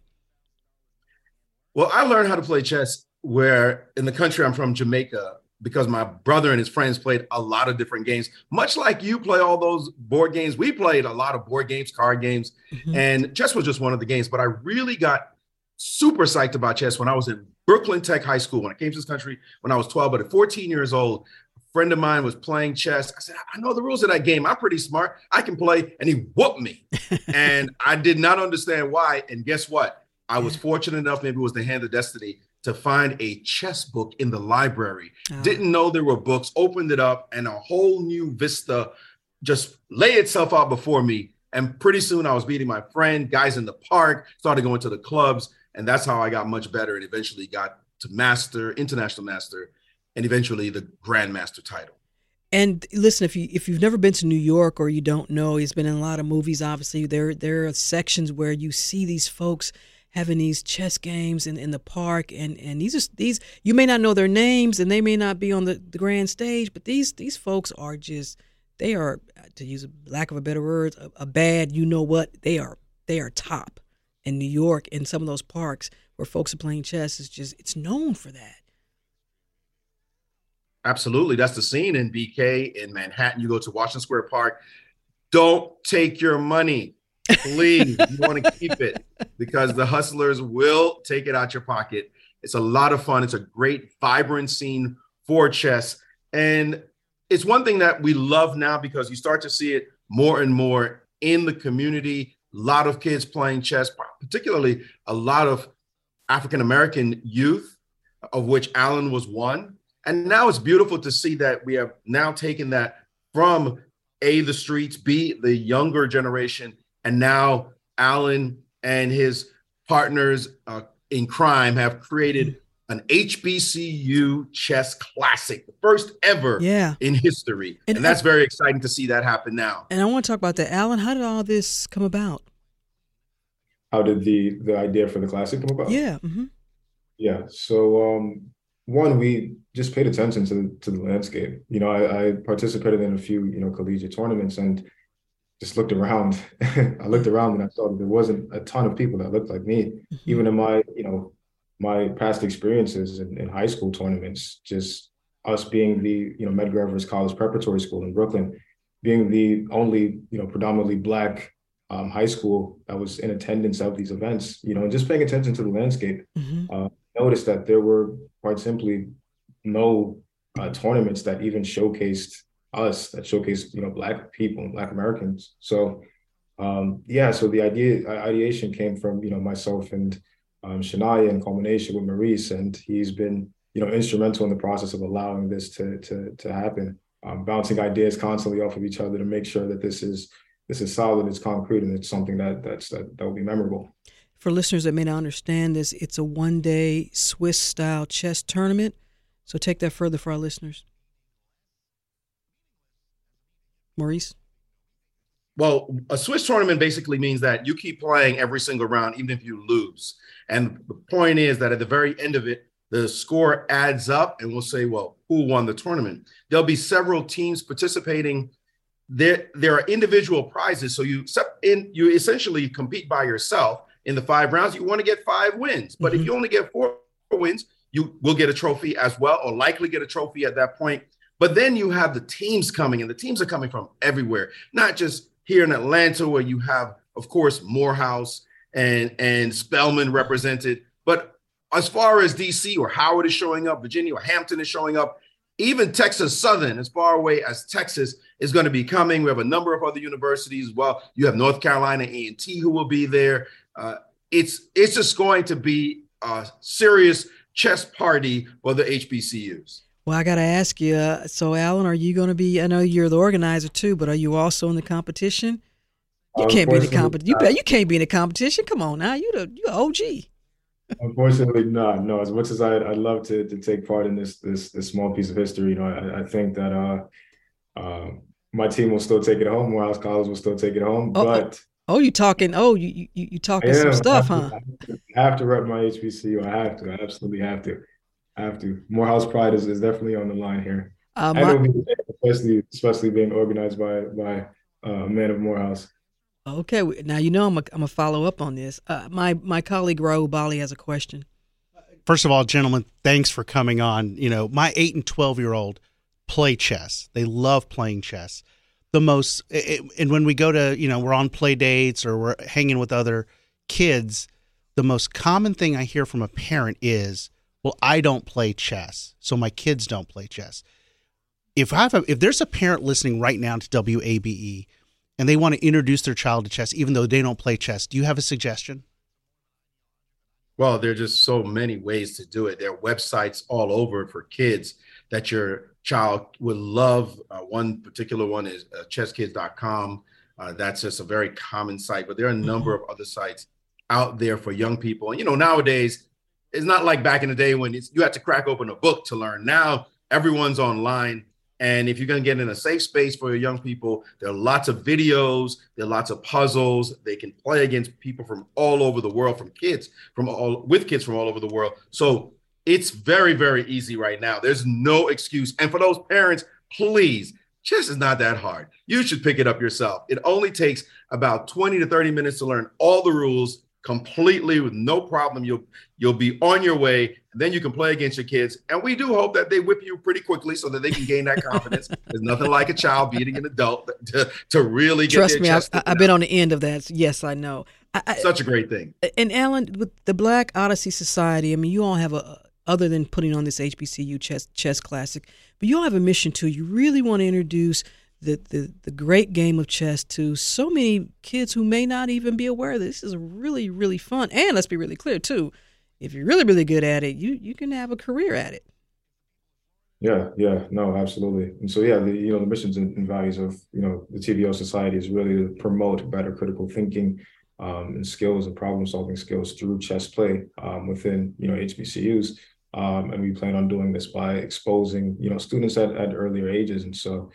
Well, I learned how to play chess where in the country I'm from, Jamaica, because my brother and his friends played a lot of different games. Much like you play all those board games, we played a lot of board games, card games, and chess was just one of the games. But I really got super psyched about chess when I was in Brooklyn Tech High School. When I came to this country when I was 12, but at 14 years old, friend of mine was playing chess. I said, I know the rules of that game. I'm pretty smart. I can play. And he whooped me. And I did not understand why. And guess what? I was fortunate enough, maybe it was the hand of destiny, to find a chess book in the library. Didn't know there were books, opened it up, and a whole new vista just lay itself out before me. And pretty soon I was beating my friend, guys in the park, started going to the clubs. And that's how I got much better and eventually got to master, international master, and eventually the grandmaster title. And listen, if you've never been to New York or you don't know, he's been in a lot of movies. Obviously, there are sections where you see these folks having these chess games in the park, and these you may not know their names and they may not be on the grand stage, but these folks are they are, to use a lack of a better word, a bad they are top in New York. In some of those parks where folks are playing chess, it's known for that. Absolutely. That's the scene in BK in Manhattan. You go to Washington Square Park. Don't take your money. Please. You want to keep it because the hustlers will take it out your pocket. It's a lot of fun. It's a great, vibrant scene for chess. And it's one thing that we love now because you start to see it more and more in the community. A lot of kids playing chess, particularly a lot of African-American youth, of which Alan was one. And now it's beautiful to see that we have now taken that from A, the streets, B, the younger generation, and now Alan and his partners in crime have created an HBCU chess classic, the first ever in history. And that's very exciting to see that happen now. And I want to talk about that. Alan, how did all this come about? How did the idea for the classic come about? Yeah. Yeah. So, one, we just paid attention to the landscape. I participated in a few, collegiate tournaments and just looked around. I looked around and I saw that there wasn't a ton of people that looked like me. Even in my, my past experiences in high school tournaments, just us being the, Medgar Evers College Preparatory School in Brooklyn, being the only, predominantly Black high school that was in attendance of these events, and just paying attention to the landscape. Noticed that there were quite simply no tournaments that even showcased us, that showcased Black people, Black Americans. So so the ideation came from myself and Shania in culmination with Maurice, and he's been instrumental in the process of allowing this to happen. bouncing ideas constantly off of each other to make sure that this is solid, it's concrete, and it's something that will be memorable. For listeners that may not understand this, it's a one-day Swiss-style chess tournament. So take that further for our listeners. Maurice? Well, a Swiss tournament basically means that you keep playing every single round, even if you lose. And the point is that at the very end of it, the score adds up and we'll say, well, who won the tournament? There'll be several teams participating. There are individual prizes. So you essentially compete by yourself in the 5 rounds. You want to get 5 wins. But if you only get 4 wins, you will get a trophy as well, or likely get a trophy at that point. But then you have the teams coming, and the teams are coming from everywhere, not just here in Atlanta, where you have, of course, Morehouse and Spelman represented. But as far as DC or Howard is showing up, Virginia or Hampton is showing up, even Texas Southern, as far away as Texas, is going to be coming. We have a number of other universities as well. You have North Carolina A&T who will be there. It's just going to be a serious chess party for the HBCUs. Well, I got to ask you, so Alan, are you going to be, I know you're the organizer too, but are you also in the competition? You can't be in the competition. You can't be in the competition. Come on now, you're OG. Unfortunately, not. No, as much as I'd love to take part in this small piece of history, I think that my team will still take it home. Morehouse College will still take it home, but. You talking some stuff, huh? I have to rep my HBCU. I have to. I absolutely have to. Morehouse pride is definitely on the line here. Especially being organized by a man of Morehouse. Okay, now I'm a follow up on this. My colleague Raul Bali has a question. First of all, gentlemen, thanks for coming on. My 8 and 12-year-old play chess. They love playing chess. And when we go to, we're on play dates or we're hanging with other kids, the most common thing I hear from a parent is, well, I don't play chess, so my kids don't play chess. If there's a parent listening right now to WABE and they want to introduce their child to chess, even though they don't play chess, do you have a suggestion? Well, there are just so many ways to do it. There are websites all over for kids that your child would love. One particular one is chesskids.com. That's just a very common site, but there are a number of other sites out there for young people. And, nowadays, it's not like back in the day when you had to crack open a book to learn. Now, everyone's online. And if you're going to get in a safe space for your young people, there are lots of videos, there are lots of puzzles. They can play against people from all over the world, with kids from all over the world. So it's very, very easy right now. There's no excuse. And for those parents, please, chess is not that hard. You should pick it up yourself. It only takes about 20 to 30 minutes to learn all the rules completely with no problem. You'll be on your way, and then you can play against your kids. And we do hope that they whip you pretty quickly so that they can gain that confidence. There's nothing like a child beating an adult to really get Trust their me, chest. I've been on the end of that. Yes, I know. Such a great thing. And Alan, with the Black Odyssey Society, I mean, you all have other than putting on this HBCU chess classic, but you all have a mission too. You really want to introduce the great game of chess to so many kids who may not even be aware that this is really, really fun. And let's be really clear too, if you're really, really good at it, you can have a career at it. Yeah, no, absolutely. And so, the missions and values of, the TVO Society is really to promote better critical thinking and skills and problem solving skills through chess play within, HBCUs. And we plan on doing this by exposing, students at earlier ages. And so,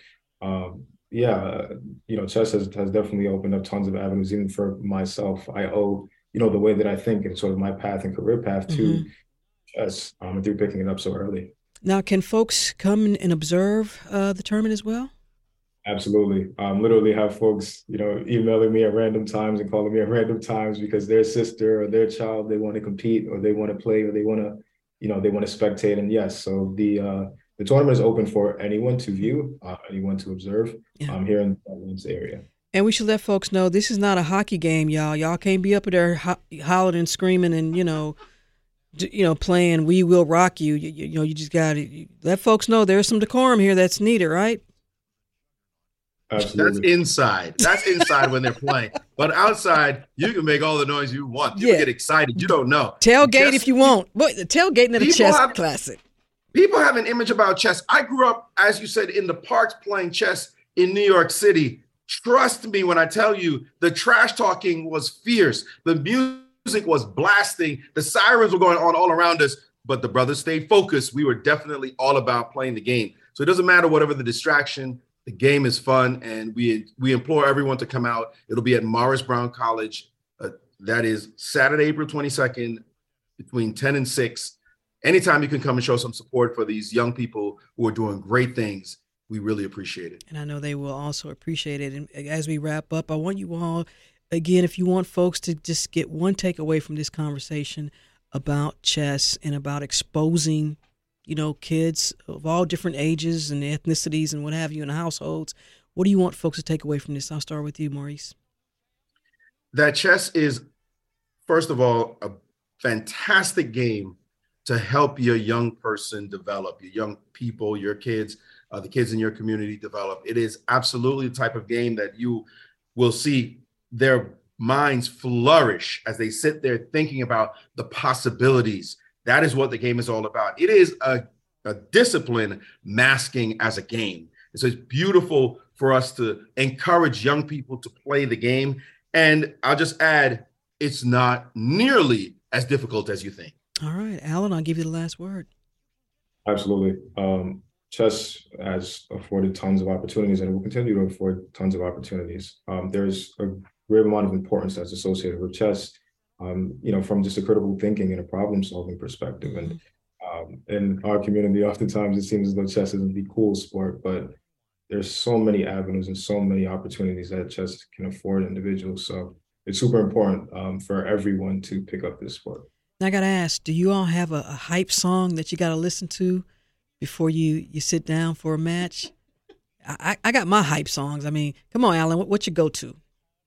chess has definitely opened up tons of avenues, even for myself. I owe, the way that I think and sort of my path and career path to chess through picking it up so early. Now, can folks come and observe the tournament as well? Absolutely. Literally have folks, emailing me at random times and calling me at random times because their sister or their child, they want to compete or they want to play or they want to, they want to spectate. And yes, so the tournament is open for anyone to view, anyone to observe here in the Atlanta area. And we should let folks know this is not a hockey game, y'all. Y'all can't be up there hollering and screaming and, playing We Will Rock You. You just got to let folks know there's some decorum here that's needed, right? Absolutely. That's inside when they're playing. But outside, you can make all the noise you want. You get excited. You don't know. Tailgate if you want. But the tailgating at a chess classic. People have an image about chess. I grew up, as you said, in the parks playing chess in New York City. Trust me when I tell you, the trash talking was fierce. The music was blasting. The sirens were going on all around us, but the brothers stayed focused. We were definitely all about playing the game. So it doesn't matter whatever the distraction, the game is fun, and we implore everyone to come out. It'll be at Morris Brown College. That is Saturday, April 22nd, between 10 and 6. Anytime you can come and show some support for these young people who are doing great things, we really appreciate it. And I know they will also appreciate it. And as we wrap up, I want you all, again, if you want folks to just get one takeaway from this conversation about chess and about exposing, kids of all different ages and ethnicities and what have you in households, what do you want folks to take away from this? I'll start with you, Maurice. That chess is, first of all, a fantastic game to help your young person develop, your young people, your kids, the kids in your community develop. It is absolutely the type of game that you will see their minds flourish as they sit there thinking about the possibilities. That is what the game is all about. It is a discipline masking as a game. And so it's beautiful for us to encourage young people to play the game. And I'll just add, it's not nearly as difficult as you think. All right, Alan, I'll give you the last word. Absolutely. Chess has afforded tons of opportunities and will continue to afford tons of opportunities. There's a great amount of importance that's associated with chess, from just a critical thinking and a problem solving perspective. And in our community, oftentimes it seems as though chess isn't the cool sport, but there's so many avenues and so many opportunities that chess can afford individuals. So it's super important for everyone to pick up this sport. Now I got to ask, do you all have a hype song that you got to listen to before you sit down for a match? I got my hype songs. I mean, come on, Alan, what's your go-to?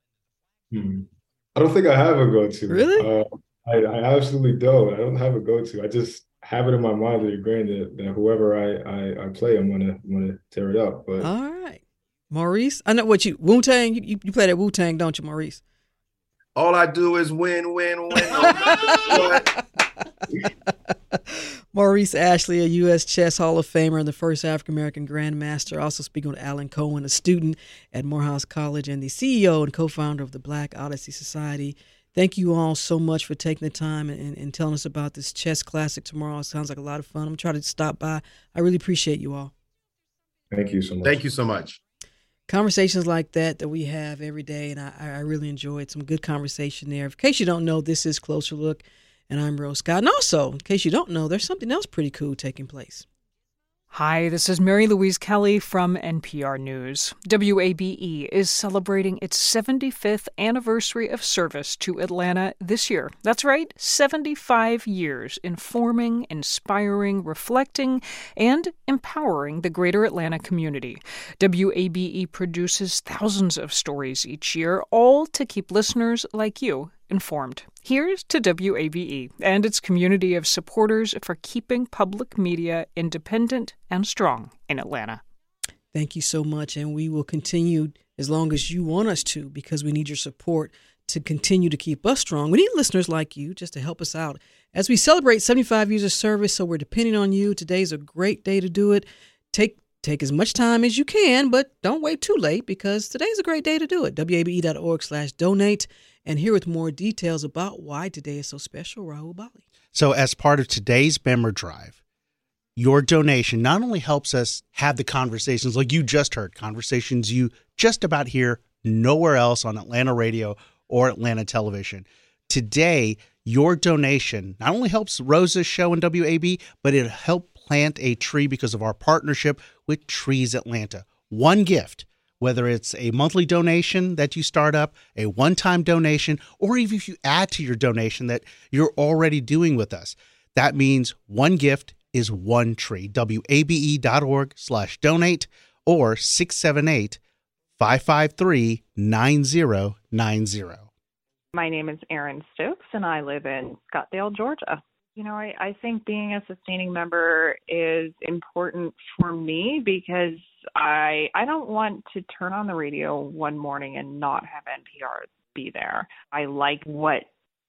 I don't think I have a go-to. Really? I absolutely don't. I don't have a go-to. I just have it in my mind that ingrained that whoever I play, I'm gonna tear it up. But all right, Maurice, I know what Wu-Tang. You play that Wu-Tang, don't you, Maurice? All I do is win. Maurice Ashley, a U.S. Chess Hall of Famer and the first African-American Grandmaster. Also speaking with Alan Cohen, a student at Morehouse College and the CEO and co-founder of the Black Odyssey Society. Thank you all so much for taking the time and telling us about this chess classic tomorrow. It sounds like a lot of fun. I'm going to try to stop by. I really appreciate you all. Thank you so much. Thank you so much. Conversations like that we have every day, and I really enjoyed some good conversation there. In case you don't know, this is Closer Look, and I'm Rose Scott. And also, in case you don't know, there's something else pretty cool taking place. Hi, this is Mary Louise Kelly from NPR News. WABE is celebrating its 75th anniversary of service to Atlanta this year. That's right, 75 years informing, inspiring, reflecting, and empowering the greater Atlanta community. WABE produces thousands of stories each year, all to keep listeners like you informed. Here's to WABE and its community of supporters for keeping public media independent and strong in Atlanta. Thank you so much, and we will continue as long as you want us to, because we need your support to continue to keep us strong. We need listeners like you just to help us out as we celebrate 75 years of service, so we're depending on you. Today's a great day to do it. Take as much time as you can, but don't wait too late, because today's a great day to do it. WABE.org/donate. And here with more details about why today is so special, Rahul Bali. So as part of today's Member Drive, your donation not only helps us have the conversations like you just heard, conversations you just about hear nowhere else on Atlanta radio or Atlanta television. Today, your donation not only helps Rosa's show in WAB, but it helped plant a tree because of our partnership with Trees Atlanta. One gift, whether it's a monthly donation that you start up, a one-time donation, or even if you add to your donation that you're already doing with us. That means one gift is one tree. WABE.org/donate or 678-553-9090. My name is Erin Stokes, and I live in Scottsdale, Georgia. I think being a sustaining member is important for me because I don't want to turn on the radio one morning and not have NPR be there. I like what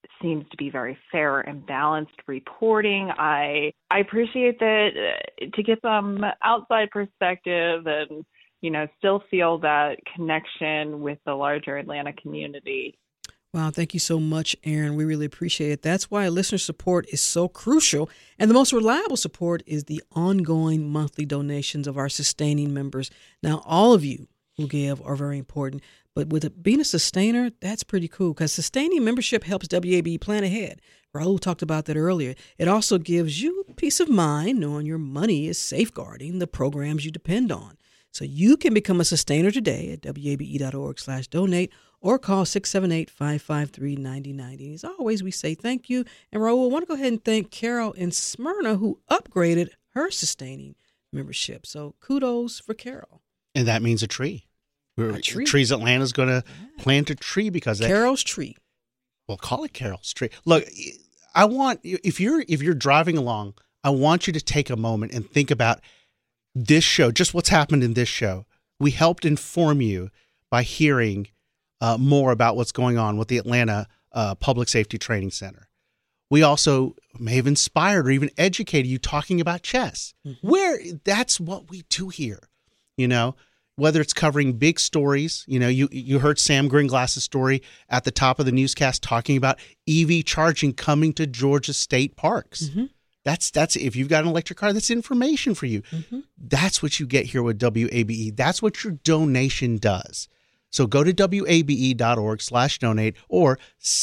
seems to be very fair and balanced reporting. I appreciate that to get some outside perspective and, still feel that connection with the larger Atlanta community. Wow, thank you so much, Erin. We really appreciate it. That's why listener support is so crucial. And the most reliable support is the ongoing monthly donations of our sustaining members. Now, all of you who give are very important, but with it being a sustainer, that's pretty cool because sustaining membership helps WABE plan ahead. Raul talked about that earlier. It also gives you peace of mind knowing your money is safeguarding the programs you depend on. So you can become a sustainer today at wabe.org/donate or call 678-553-9090. As always, we say thank you. And Raul, I want to go ahead and thank Carol in Smyrna who upgraded her sustaining membership. So kudos for Carol. And that means a tree. Trees Atlanta is going to plant a tree because Carol's tree. Well, call it Carol's tree. Look, I want if you're driving along, I want you to take a moment and think about this show, just what's happened in this show. We helped inform you by hearing more about what's going on with the Atlanta Public Safety Training Center. We also may have inspired or even educated you talking about chess, where that's what we do here, whether it's covering big stories. You heard Sam Gringlass's story at the top of the newscast talking about EV charging coming to Georgia state parks. Mm-hmm. That's if you've got an electric car, that's information for you. Mm-hmm. That's what you get here with WABE. That's what your donation does. So go to wabe.org/donate or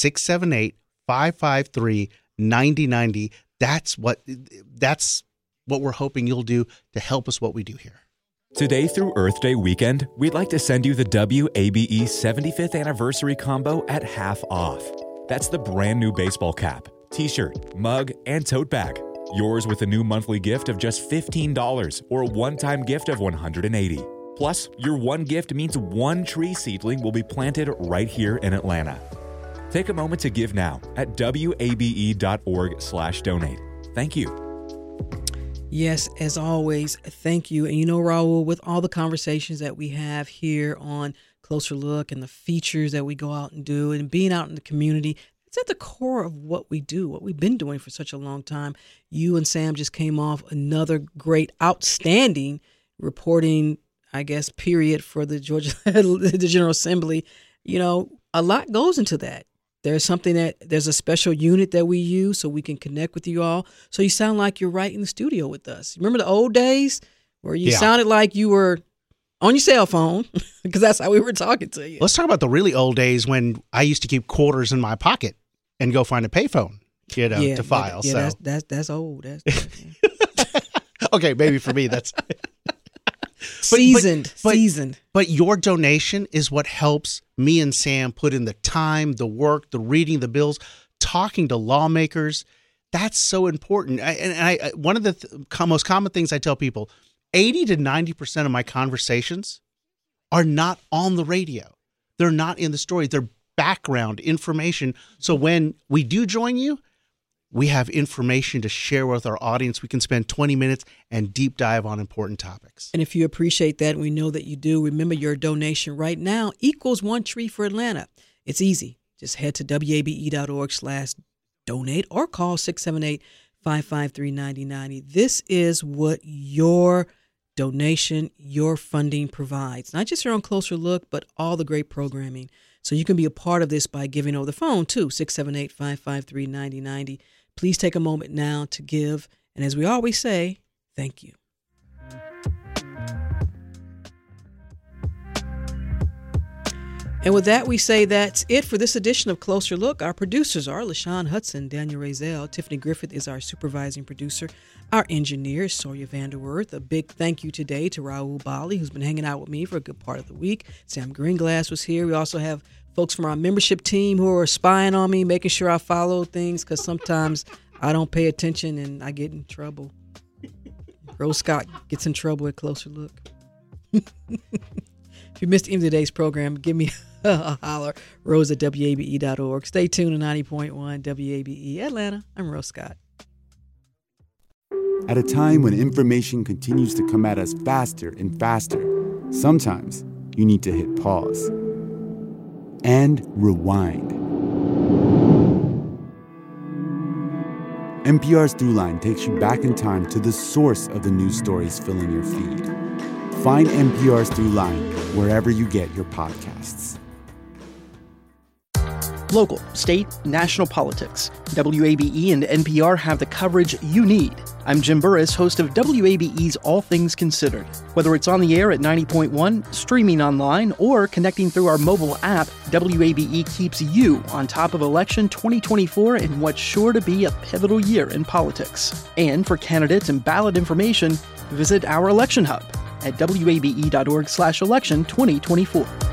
678-553-9090. That's what we're hoping you'll do to help us what we do here. Today through Earth Day weekend, we'd like to send you the WABE 75th anniversary combo at half off. That's the brand new baseball cap, t-shirt, mug, and tote bag. Yours with a new monthly gift of just $15 or a one-time gift of $180. Plus, your one gift means one tree seedling will be planted right here in Atlanta. Take a moment to give now at wabe.org/donate. Thank you. Yes, as always, thank you. And Raul, with all the conversations that we have here on Closer Look and the features that we go out and do and being out in the community, it's at the core of what we do, what we've been doing for such a long time. You and Sam just came off another great, outstanding reporting, period for the Georgia the General Assembly. A lot goes into that. There's a special unit that we use so we can connect with you all. So you sound like you're right in the studio with us. Remember the old days where you sounded like you were on your cell phone because that's how we were talking to you. Let's talk about the really old days when I used to keep quarters in my pocket and go find a payphone, to file. Yeah, so that's old. That's okay, maybe for me that's seasoned. But your donation is what helps me and Sam put in the time, the work, the reading the bills, talking to lawmakers. That's so important. One of the most common things I tell people, 80 to 90% of my conversations are not on the radio. They're not in the story. They're background information. So when we do join you, we have information to share with our audience. We can spend 20 minutes and deep dive on important topics. And if you appreciate that, and we know that you do, remember your donation right now equals one tree for Atlanta. It's easy. Just head to wabe.org/donate or call 678-553-9090. This is what your donation, your funding provides. Not just your own Closer Look, but all the great programming. So you can be a part of this by giving over the phone, too, 678-553-9090. Please take a moment now to give. And as we always say, thank you. And with that, we say that's it for this edition of Closer Look. Our producers are LaShawn Hudson, Daniel Razel. Tiffany Griffith is our supervising producer. Our engineer is Sawyer Vanderwerth. A big thank you today to Raul Bali, who's been hanging out with me for a good part of the week. Sam Greenglass was here. We also have folks from our membership team who are spying on me, making sure I follow things because sometimes I don't pay attention and I get in trouble. Rose Scott gets in trouble at Closer Look. If you missed any of today's program, give me a holler. Rose at WABE.org. Stay tuned to 90.1 WABE Atlanta. I'm Rose Scott. At a time when information continues to come at us faster and faster, sometimes you need to hit pause and rewind. NPR's Throughline takes you back in time to the source of the news stories filling your feed. Find NPR's Throughline wherever you get your podcasts. Local, state, national politics. WABE and NPR have the coverage you need. I'm Jim Burris, host of WABE's All Things Considered. Whether it's on the air at 90.1, streaming online, or connecting through our mobile app, WABE keeps you on top of election 2024 in what's sure to be a pivotal year in politics. And for candidates and ballot information, visit our election hub at wabe.org/election 2024.